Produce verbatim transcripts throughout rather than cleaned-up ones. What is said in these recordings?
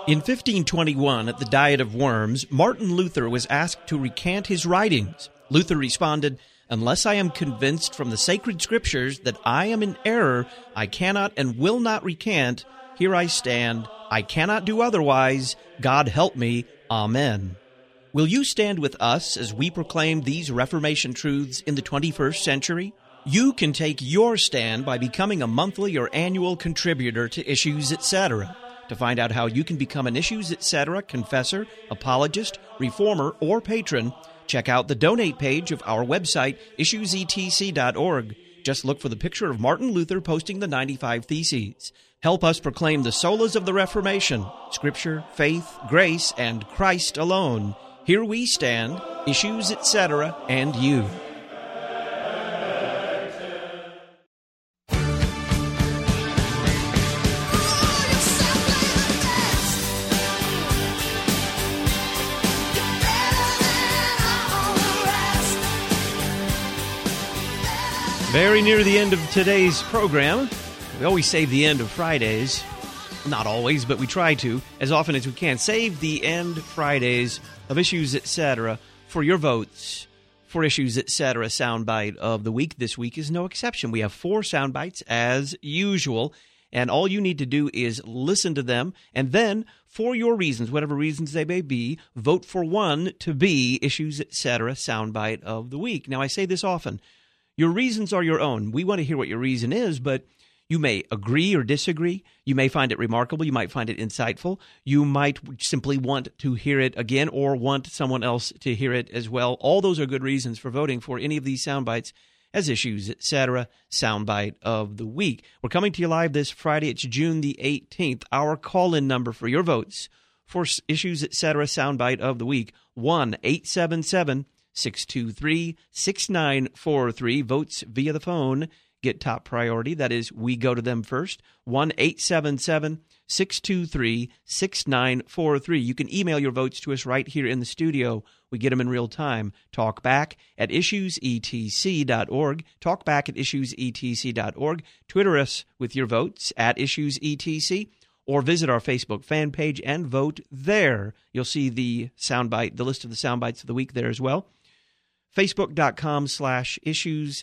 In fifteen twenty-one, at the Diet of Worms, Martin Luther was asked to recant his writings. Luther responded, "Unless I am convinced from the sacred scriptures that I am in error, I cannot and will not recant. Here I stand. I cannot do otherwise. God help me. Amen." Will you stand with us as we proclaim these Reformation truths in the twenty-first century? You can take your stand by becoming a monthly or annual contributor to Issues, et cetera. To find out how you can become an Issues, et cetera confessor, apologist, reformer, or patron, check out the donate page of our website, issues e t c dot org. Just look for the picture of Martin Luther posting the ninety-five Theses. Help us proclaim the solas of the Reformation, Scripture, faith, grace, and Christ alone. Here we stand, Issues, et cetera, and you. Very near the end of today's program. We always save the end of Fridays. Not always, but we try to, as often as we can. Save the end Fridays of Issues, et cetera for your votes for Issues, et cetera soundbite of the week. This week is no exception. We have four soundbites as usual, and all you need to do is listen to them, and then, for your reasons, whatever reasons they may be, vote for one to be Issues, et cetera soundbite of the week. Now, I say this often. Your reasons are your own. We want to hear what your reason is, but you may agree or disagree. You may find it remarkable. You might find it insightful. You might simply want to hear it again or want someone else to hear it as well. All those are good reasons for voting for any of these sound bites as Issues, et cetera soundbite of the week. We're coming to you live this Friday. It's June the eighteenth. Our call-in number for your votes for Issues, et cetera soundbite of the week, one eight seven seven, six two three, six nine four three. Votes via the phone get top priority. That is, we go to them first. one eight seven seven, six two three, six nine four three. You can email your votes to us right here in the studio. We get them in real time. Talkback at issues e t c dot org. Talkback at issues e t c dot org. Twitter us with your votes at issues e t c. Or visit our Facebook fan page and vote there. You'll see the soundbite, the list of the soundbites of the week there as well. Facebook.com slash issues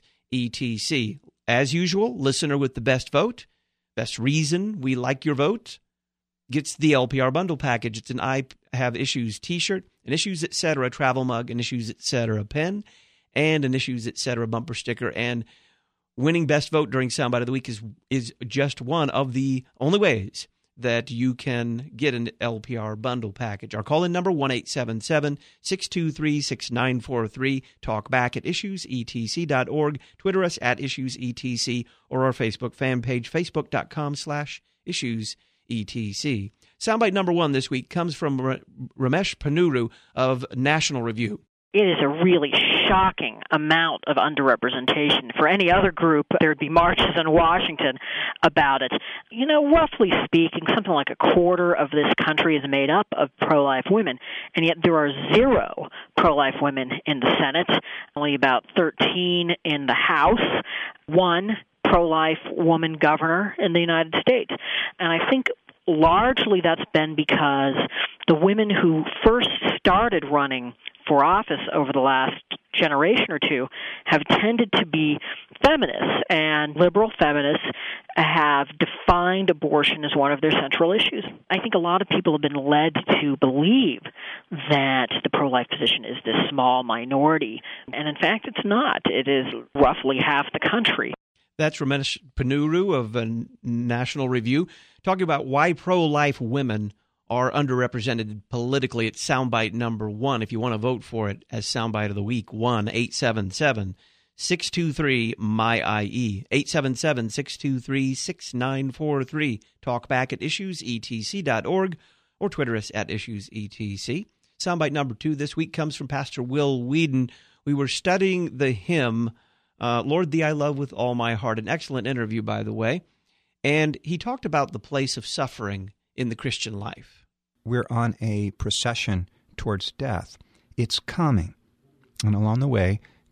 etc. As usual, listener with the best vote, best reason we like your vote, gets the L P R bundle package. It's an I Have Issues t-shirt, an Issues, et cetera travel mug, an Issues, et cetera pen, and an Issues, et cetera bumper sticker. And winning best vote during Soundbite of the Week is is just one of the only ways that you can get an L P R bundle package. Our call-in number, one eight seven seven, six two three, six nine four three. Talk back at issues e t c dot org. Twitter us at issues e t c, or our Facebook fan page, facebook.com slash issues etc. Soundbite number one this week comes from Ramesh Ponnuru of National Review. It is a really shocking amount of underrepresentation. For any other group, there would be marches in Washington about it. You know, roughly speaking, something like a quarter of this country is made up of pro-life women, and yet there are zero pro-life women in the Senate, only about thirteen in the House, one pro-life woman governor in the United States. And I think largely that's been because the women who first started running for office over the last generation or two have tended to be feminists, and liberal feminists have defined abortion as one of their central issues. I think a lot of people have been led to believe that the pro-life position is this small minority, and in fact it's not. It is roughly half the country. That's Ramesh Ponnuru of uh, National Review talking about why pro-life women are underrepresented politically. It's soundbite number one. If you want to vote for it as soundbite of the week, one eight seven seven, six two three, M Y I E, eight seven seven, six two three, six nine four three. Talk back at issues e t c dot org or Twitter us at issues e t c. Soundbite number two this week comes from Pastor Will Whedon. We were studying the hymn, uh, Lord, Thee I Love with All My Heart. An excellent interview, by the way. And he talked about the place of suffering in the Christian life. We're on a procession towards death. It's coming. And along the way,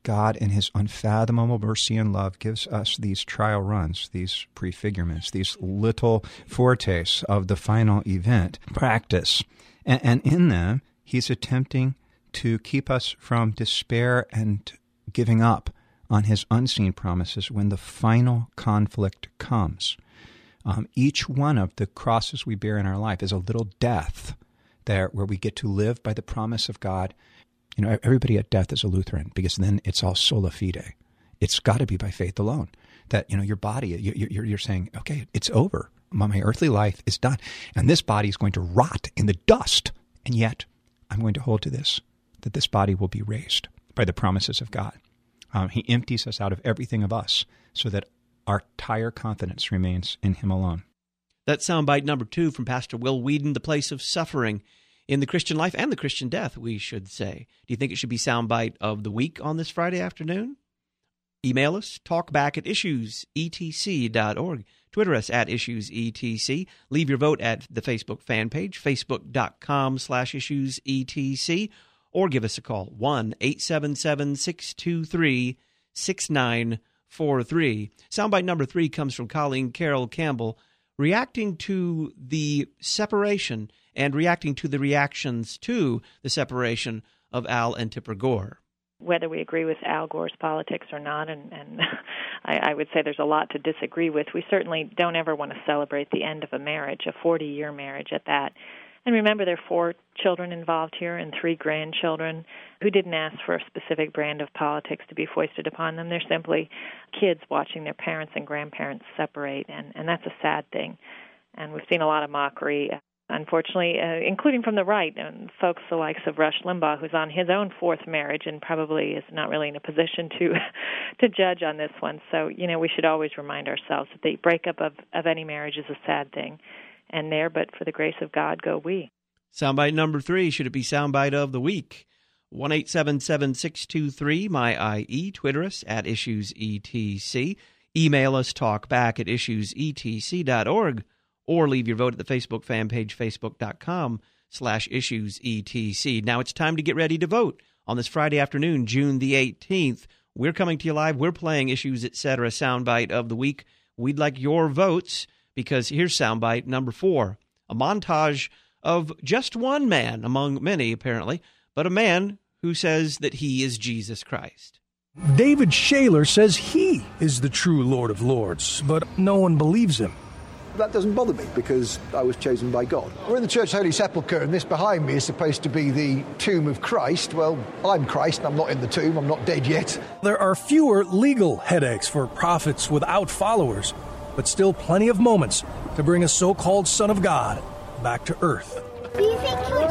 God in his unfathomable mercy and love gives us these trial runs, these prefigurements, these little foretastes of the final event practice. And, and in them, he's attempting to keep us from despair and giving up on his unseen promises when the final conflict comes. Um, each one of the crosses we bear in our life is a little death there where we get to live by the promise of God. You know, everybody at death is a Lutheran because then it's all sola fide. It's got to be by faith alone. That, you know, your body, you, you're, you're saying, okay, it's over. My earthly life is done. And this body is going to rot in the dust. And yet, I'm going to hold to this, that this body will be raised by the promises of God. Um, he empties us out of everything of us so that our entire confidence remains in him alone. That's soundbite number two from Pastor Will Whedon, the place of suffering in the Christian life and the Christian death, we should say. Do you think it should be soundbite of the week on this Friday afternoon? Email us, talkback at issues e t c dot org. Twitter us at issuesetc. Leave your vote at the Facebook fan page, facebook.com slash issuesetc, or give us a call, one eight seven seven, six two three, six nine four three. Soundbite number three comes from Colleen Carroll Campbell, reacting to the separation and reacting to the reactions to the separation of Al and Tipper Gore. Whether we agree with Al Gore's politics or not, and, and I, I would say there's a lot to disagree with, we certainly don't ever want to celebrate the end of a marriage, a forty-year marriage at that. And remember, there are four children involved here and three grandchildren who didn't ask for a specific brand of politics to be foisted upon them. They're simply kids watching their parents and grandparents separate, and, and that's a sad thing. And we've seen a lot of mockery, unfortunately, uh, including from the right, and folks the likes of Rush Limbaugh, who's on his own fourth marriage and probably is not really in a position to to judge on this one. So, you know, we should always remind ourselves that the breakup of, of any marriage is a sad thing. And there, but for the grace of God, go we. Soundbite number three, should it be soundbite of the week? one eight seven seven, six two three, M Y I E. Twitter us at issuesetc. Email us, talkback at issuesetc dot org. Or leave your vote at the Facebook fan page, facebook.com slash issuesetc. Now it's time to get ready to vote on this Friday afternoon, June the eighteenth. We're coming to you live. We're playing Issues Etc. Soundbite of the week. We'd like your votes, because here's soundbite number four, a montage of just one man among many, apparently, but a man who says that he is Jesus Christ. David Shaler says he is the true Lord of Lords, but no one believes him. That doesn't bother me because I was chosen by God. We're in the Church Holy Sepulchre, and this behind me is supposed to be the tomb of Christ. Well, I'm Christ, I'm not in the tomb, I'm not dead yet. There are fewer legal headaches for prophets without followers, but still plenty of moments to bring a so-called Son of God back to earth. Do you think you're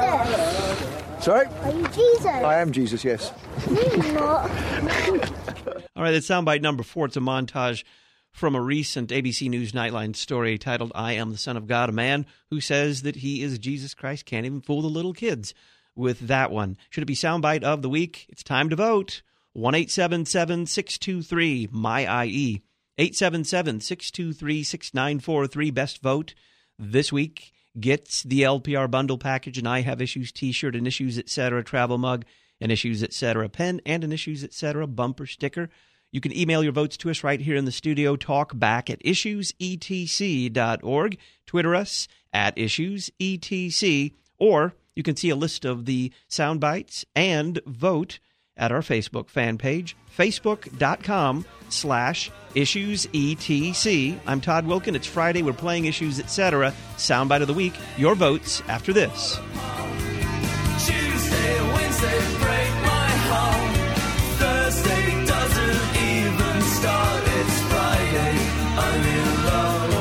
Jesus? Sorry? Are you Jesus? I am Jesus, yes. No, you're not. All right, that's soundbite number four. It's a montage from a recent A B C News Nightline story titled, I Am the Son of God. A man who says that he is Jesus Christ can't even fool the little kids with that one. Should it be soundbite of the week? It's time to vote. one eight seven seven, six two three, M Y I E. eight seven seven, six two three, six nine four three. Best vote this week gets the L P R bundle package, and I Have Issues t-shirt, and Issues Etc. travel mug, an Issues Etc. pen, and an Issues Etc. bumper sticker. You can email your votes to us right here in the studio. Talk back at issues e t c dot org. Twitter us at issues e t c. Or you can see a list of the sound bites and vote at our Facebook fan page, facebook.com slash issuesetc. I'm Todd Wilkin. It's Friday. We're playing Issues Etc. Soundbite of the week. Your votes after this. Tuesday, Wednesday, break my heart. Thursday doesn't even start. It's Friday, I'm in love.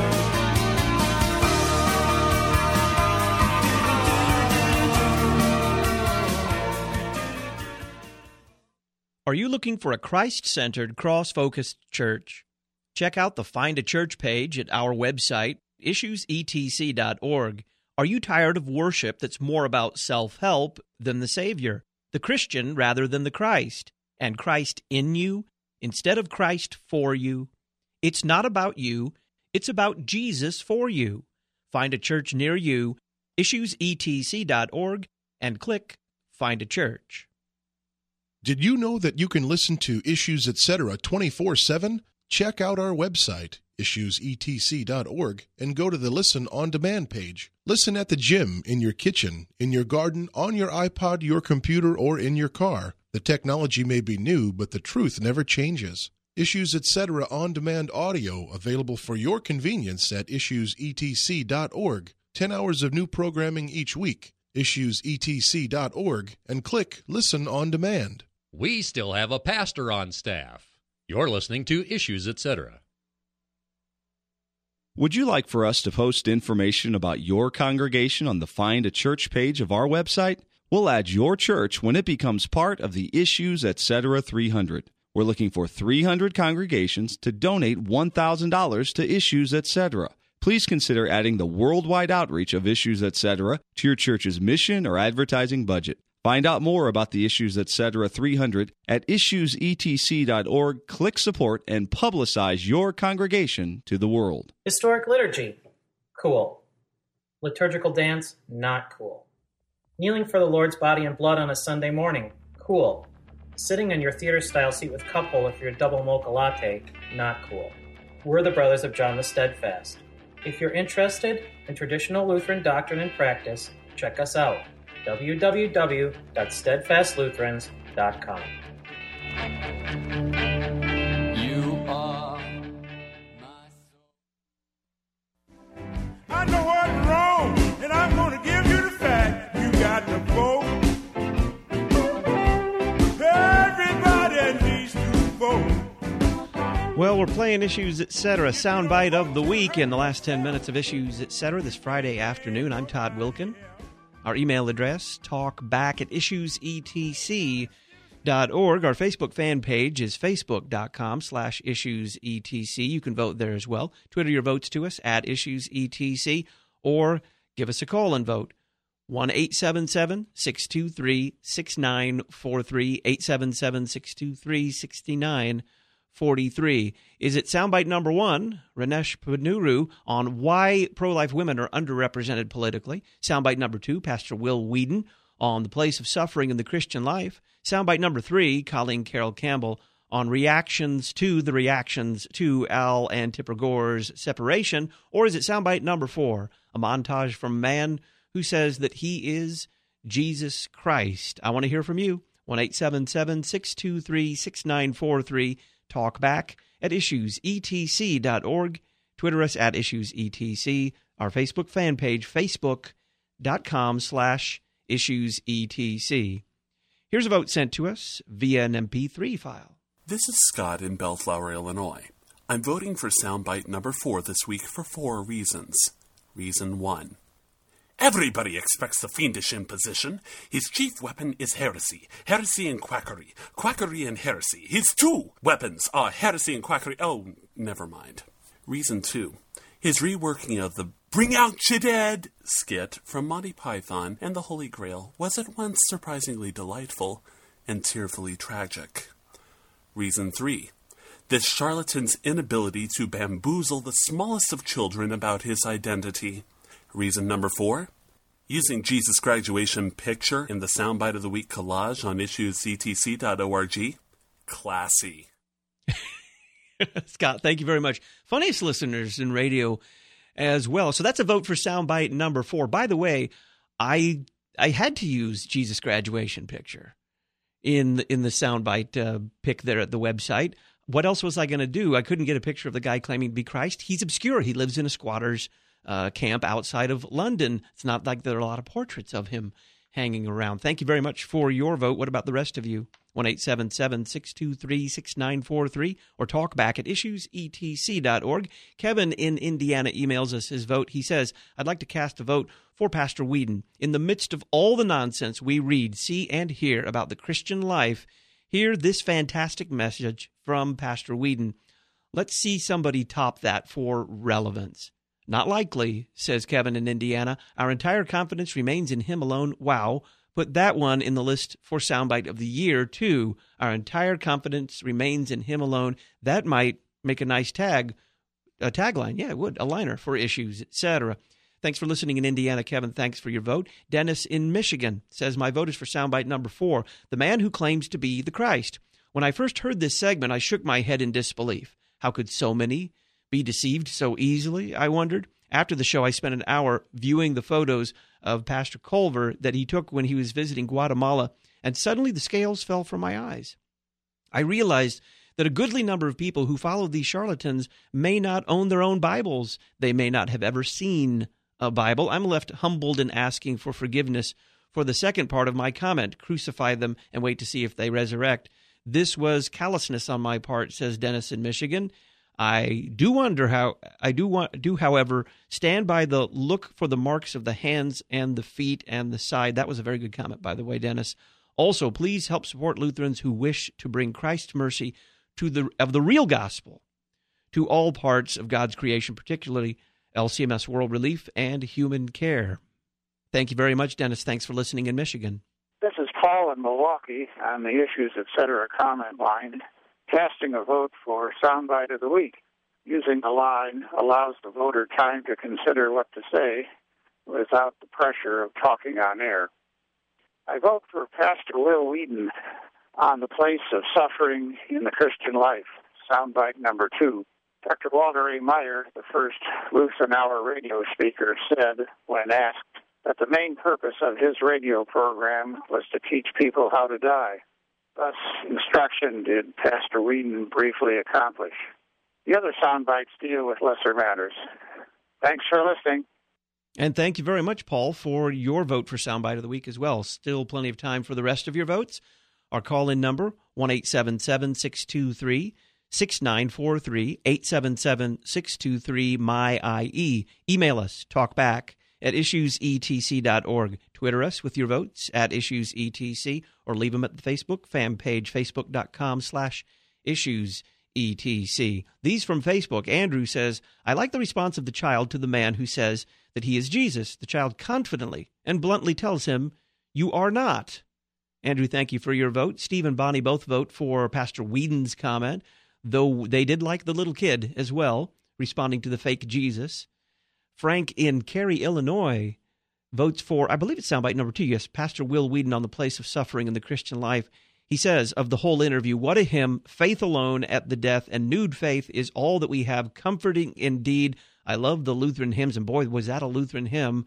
Are you looking for a Christ-centered, cross-focused church? Check out the Find a Church page at our website, issues e t c dot org. Are you tired of worship that's more about self-help than the Savior, the Christian rather than the Christ, and Christ in you instead of Christ for you? It's not about you. It's about Jesus for you. Find a church near you, issues e t c dot org, and click Find a Church. Did you know that you can listen to Issues Etc. twenty-four seven? Check out our website, issues e t c dot org, and go to the Listen on Demand page. Listen at the gym, in your kitchen, in your garden, on your iPod, your computer, or in your car. The technology may be new, but the truth never changes. Issues Etc. on-demand audio available for your convenience at issues e t c dot org. Ten hours of new programming each week. issues e t c dot org and click Listen on Demand. We still have a pastor on staff. You're listening to Issues Etc. Would you like for us to post information about your congregation on the Find a Church page of our website? We'll add your church when it becomes part of the Issues Etc. three hundred. We're looking for three hundred congregations to donate one thousand dollars to Issues Etc. Please consider adding the worldwide outreach of Issues Etc. to your church's mission or advertising budget. Find out more about the Issues Etc. three hundred at issues e t c dot org. Click support and publicize your congregation to the world. Historic liturgy, cool. Liturgical dance, not cool. Kneeling for the Lord's body and blood on a Sunday morning, cool. Sitting in your theater-style seat with cup holder for your double mocha latte, not cool. We're the brothers of John the Steadfast. If you're interested in traditional Lutheran doctrine and practice, check us out. w w w dot steadfast lutherans dot com. You are my soul. I know what's wrong, and I'm going to give you the fact. You got to vote. Everybody needs to vote. Well, we're playing Issues Etc. soundbite of the week in the last ten minutes of Issues Etc. this Friday afternoon. I'm Todd Wilkin. Our email address, talkback at issues e t c dot org. Our Facebook fan page is facebook.com slash issuesetc. You can vote there as well. Twitter your votes to us at issuesetc, or give us a call and vote. one eight seven seven, six two three, six nine four three, eight seven seven, six two three, six nine four three. Is it soundbite number one, Ranesh Panuru, on why pro-life women are underrepresented politically? Soundbite number two, Pastor Will Whedon, on the place of suffering in the Christian life. Soundbite number three, Colleen Carroll Campbell, on reactions to the reactions to Al and Tipper Gore's separation. Or is it soundbite number four, a montage from a man who says that he is Jesus Christ? I want to hear from you. one eight seven seven, six two three, six nine four three. Talk back at issues e t c dot org. Twitter us at issuesetc. Our Facebook fan page, facebook.com slash issuesetc. Here's a vote sent to us via an M P three file. This is Scott in Bellflower, Illinois. I'm voting for soundbite number four this week for four reasons. Reason one. Everybody expects the fiendish imposition. His chief weapon is heresy. Heresy and quackery. Quackery and heresy. His two weapons are heresy and quackery. Oh, never mind. Reason two. His reworking of the Bring Out Ya Dead skit from Monty Python and the Holy Grail was at once surprisingly delightful and tearfully tragic. Reason three. This charlatan's inability to bamboozle the smallest of children about his identity. Reason number four, using Jesus' graduation picture in the Soundbite of the Week collage on issues e t c dot org. Classy. Scott, thank you very much. Funniest listeners in radio as well. So that's a vote for Soundbite number four. By the way, I I had to use Jesus' graduation picture in the, in the Soundbite uh, pick there at the website. What else was I going to do? I couldn't get a picture of the guy claiming to be Christ. He's obscure. He lives in a squatter's Uh, camp outside of London. It's not like there are a lot of portraits of him hanging around. Thank you very much for your vote. What about the rest of you? one eight seven seven, six two three, six nine four three or talk back at issues e t c dot org. Kevin in Indiana emails us his vote. He says, I'd like to cast a vote for Pastor Whedon. In the midst of all the nonsense we read, see, and hear about the Christian life, hear this fantastic message from Pastor Whedon. Let's see somebody top that for relevance. Not likely, says Kevin in Indiana. Our entire confidence remains in him alone. Wow. Put that one in the list for Soundbite of the Year, too. Our entire confidence remains in him alone. That might make a nice tag, a tagline. Yeah, it would. A liner for Issues, et cetera. Thanks for listening in Indiana, Kevin. Thanks for your vote. Dennis in Michigan says, my vote is for soundbite number four, the man who claims to be the Christ. When I first heard this segment, I shook my head in disbelief. How could so many be deceived so easily, I wondered. After the show, I spent an hour viewing the photos of Pastor Culver that he took when he was visiting Guatemala, and suddenly the scales fell from my eyes. I realized that a goodly number of people who follow these charlatans may not own their own Bibles. They may not have ever seen a Bible. I'm left humbled and asking for forgiveness for the second part of my comment, crucify them and wait to see if they resurrect. This was callousness on my part, says Dennis in Michigan. I do wonder how, I do want, do, however, stand by the look for the marks of the hands and the feet and the side. That was a very good comment, by the way, Dennis. Also, please help support Lutherans who wish to bring Christ's mercy to the of the real gospel to all parts of God's creation, particularly L C M S World Relief and Human Care. Thank you very much, Dennis. Thanks for listening in Michigan. This is Paul in Milwaukee on the Issues, et cetera comment line, casting a vote for Soundbite of the Week. Using the line allows the voter time to consider what to say without the pressure of talking on air. I vote for Pastor Will Whedon on the place of suffering in the Christian life, Soundbite number two. Doctor Walter A. Meyer, the first Lutheran Hour radio speaker, said when asked that the main purpose of his radio program was to teach people how to die. Thus, instruction did Pastor Whedon briefly accomplish. The other sound bites deal with lesser matters. Thanks for listening. And thank you very much, Paul, for your vote for Soundbite of the Week as well. Still plenty of time for the rest of your votes. Our call-in number, one eight seven seven, six two three, six nine four three, eight seven seven, six two three, M Y I E. Email us, talkback at issues e t c dot org. Twitter us with your votes at issues e t c, or leave them at the Facebook fan page, facebook.com slash issues E T C. These from Facebook. Andrew says, I like the response of the child to the man who says that he is Jesus. The child confidently and bluntly tells him, you are not. Andrew, thank you for your vote. Steve and Bonnie both vote for Pastor Whedon's comment, though they did like the little kid as well, responding to the fake Jesus. Frank in Cary, Illinois, votes for, I believe it's soundbite number two, yes, Pastor Will Whedon on the place of suffering in the Christian life. He says of the whole interview, what a hymn, faith alone at the death, and nude faith is all that we have, comforting indeed. I love the Lutheran hymns, and boy, was that a Lutheran hymn.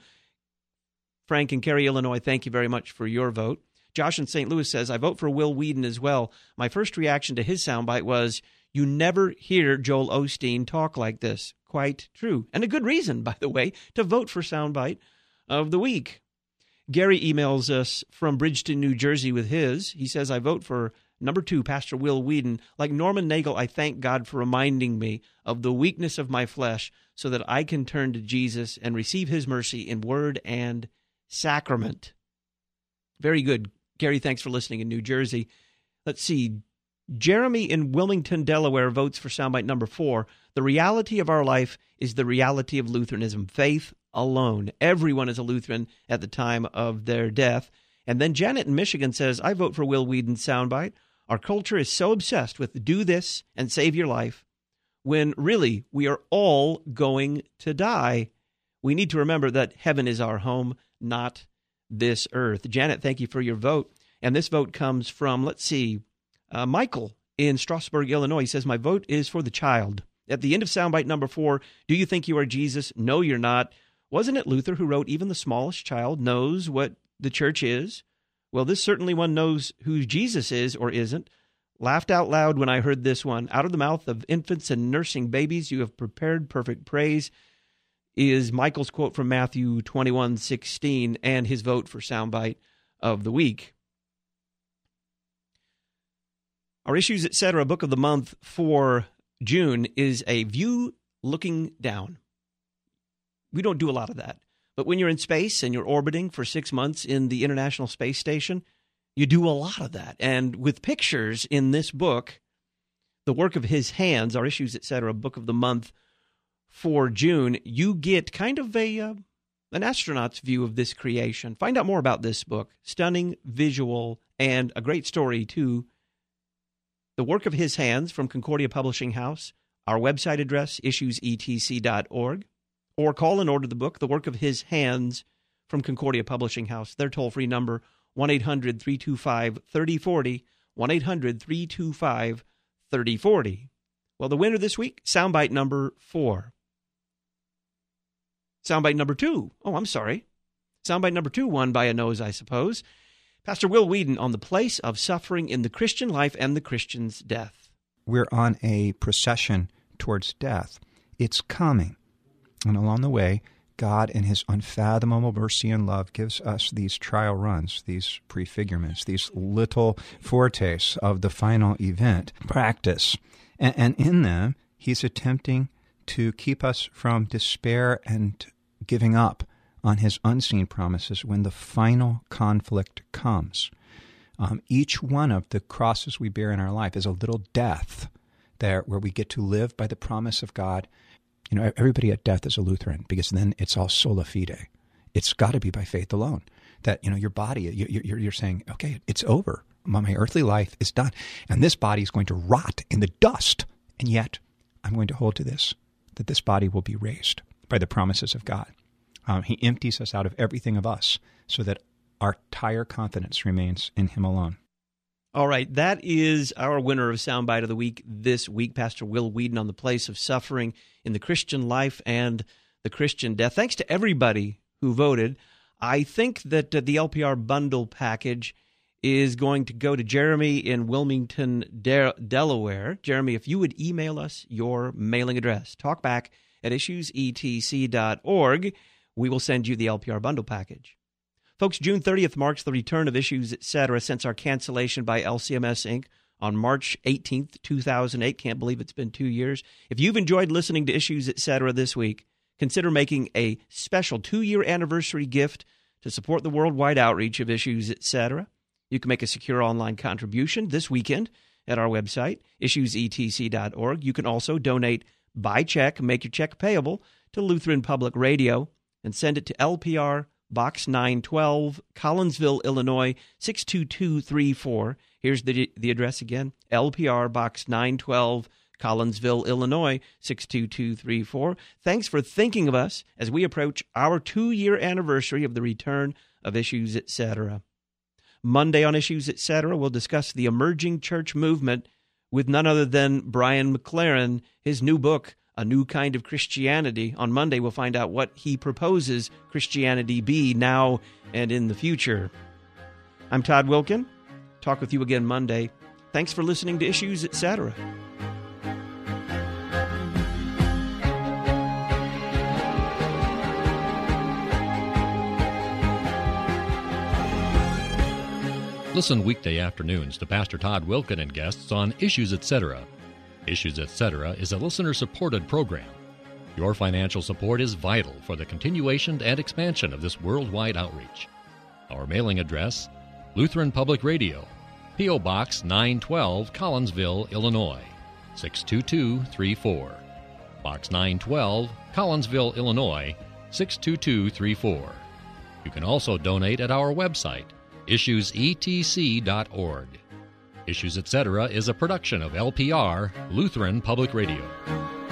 Frank in Cary, Illinois, thank you very much for your vote. Josh in Saint Louis says, I vote for Will Whedon as well. My first reaction to his soundbite was, you never hear Joel Osteen talk like this. Quite true. And a good reason, by the way, to vote for Soundbite of the Week. Gary emails us from Bridgeton, New Jersey with his. He says, I vote for number two, Pastor Will Whedon. Like Norman Nagel, I thank God for reminding me of the weakness of my flesh so that I can turn to Jesus and receive his mercy in word and sacrament. Very good. Gary, thanks for listening in New Jersey. Let's see. Jeremy in Wilmington, Delaware votes for soundbite number four. The reality of our life is the reality of Lutheranism. Faith alone. Everyone is a Lutheran at the time of their death. And then Janet in Michigan says, I vote for Will Whedon's soundbite. Our culture is so obsessed with do this and save your life, when really we are all going to die. We need to remember that heaven is our home, not this earth. Janet, thank you for your vote. And this vote comes from, let's see, uh, Michael in Strasburg, Illinois. He says, my vote is for the child. At the end of soundbite number four, do you think you are Jesus? No, you're not. Wasn't it Luther who wrote, even the smallest child knows what the church is? Well, this certainly one knows who Jesus is or isn't. Laughed out loud when I heard this one. Out of the mouth of infants and nursing babies, you have prepared perfect praise, is Michael's quote from Matthew twenty-one sixteen, and his vote for soundbite of the week. Our Issues, et cetera book of the month for June is A View Looking Down. We don't do a lot of that. But when you're in space and you're orbiting for six months in the International Space Station, you do a lot of that. And with pictures in this book, the work of his hands, Our Issues, et cetera book of the month for June, you get kind of a uh, an astronaut's view of this creation. Find out more about this book. Stunning visual and a great story, too. The work of his hands from Concordia Publishing House. Our website address, issues e t c dot org. or call and order the book, The Work of His Hands, from Concordia Publishing House. Their toll-free number, one eight hundred three two five three oh four oh, one eight hundred three two five three oh four oh. Well, the winner this week, soundbite number four. Soundbite number two. Oh, I'm sorry. Soundbite number two won by a nose, I suppose. Pastor Will Weedon on the place of suffering in the Christian life and the Christian's death. We're on a procession towards death. It's coming. And along the way, God in his unfathomable mercy and love gives us these trial runs, these prefigurements, these little foretastes of the final event, practice. And, and in them, he's attempting to keep us from despair and giving up on his unseen promises when the final conflict comes. Um, each one of the crosses we bear in our life is a little death there where we get to live by the promise of God. You know, everybody at death is a Lutheran because then it's all sola fide. It's got to be by faith alone. That, you know, your body, you, you're, you're saying, okay, it's over. My earthly life is done. And this body is going to rot in the dust. And yet, I'm going to hold to this, that this body will be raised by the promises of God. Um, he empties us out of everything of us so that our entire confidence remains in him alone. All right, that is our winner of Soundbite of the Week this week, Pastor Will Weedon, on the place of suffering in the Christian life and the Christian death. Thanks to everybody who voted. I think that uh, the L P R bundle package is going to go to Jeremy in Wilmington, De- Delaware. Jeremy, if you would email us your mailing address, talkback at issues e t c dot org, we will send you the L P R bundle package. Folks, June thirtieth marks the return of Issues, et cetera, since our cancellation by L C M S Incorporated on March eighteenth, two thousand eight. Can't believe it's been two years. If you've enjoyed listening to Issues, et cetera this week, consider making a special two-year anniversary gift to support the worldwide outreach of Issues, et cetera. You can make a secure online contribution this weekend at our website, issues e t c dot org. You can also donate by check, make your check payable to Lutheran Public Radio, and send it to L P R Box nine twelve, Collinsville, Illinois, six two two three four. Here's the the address again, L P R Box nine twelve, Collinsville, Illinois, six two two three four. Thanks for thinking of us as we approach our two-year anniversary of the return of Issues, et cetera. Monday on Issues, et cetera, we'll discuss the emerging church movement with none other than Brian McLaren, his new book, A New Kind of Christianity. On Monday, we'll find out what he proposes Christianity be now and in the future. I'm Todd Wilkin. Talk with you again Monday. Thanks for listening to Issues, et cetera. Listen weekday afternoons to Pastor Todd Wilkin and guests on Issues, et cetera. Issues, et cetera is a listener-supported program. Your financial support is vital for the continuation and expansion of this worldwide outreach. Our mailing address, Lutheran Public Radio, P O. Box nine twelve, Collinsville, Illinois, six two two three four. Box nine twelve, Collinsville, Illinois, six two two three four. You can also donate at our website, issues e t c dot org. Issues, et cetera is a production of L P R, Lutheran Public Radio.